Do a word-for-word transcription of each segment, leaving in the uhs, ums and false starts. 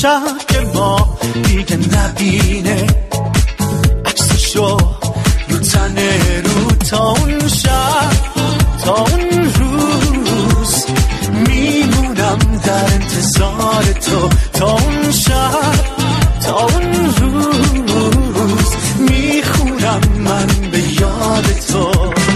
شب که ما دیگه نبینه عکسشو رو تن رو تا اون شب تا اون روز میمونم در انتظار تو تا اون شب تا اون روز میخونم من به یاد تو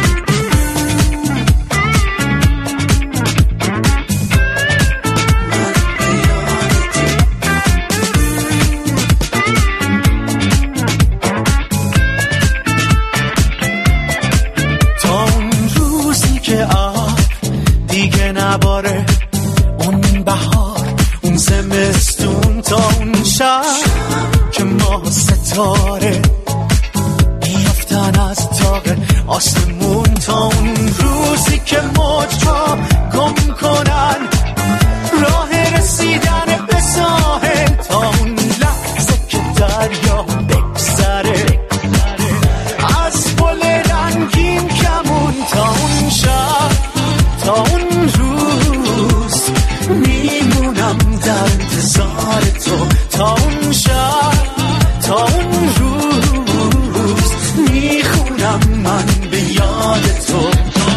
نباره اون بهار اون زمستون تا اون شب که ما ستاره بیافتن از تاق آسمون تا اون روزی که موجا گم کنن راه رسیدن به ساحل تا اون لحظه که دریا بگذره از پل رنگین کمون تا اون شب تا اون روز میمونم در انتظار تو تا اون شب تا اون روز میخونم من به یاد تو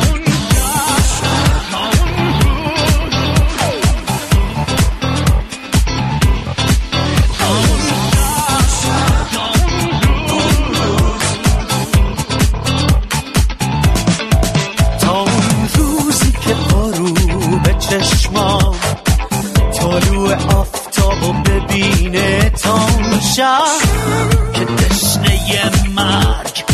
چشمام طلوع آفتابو ببینه تا اون شب که تشنه مرگ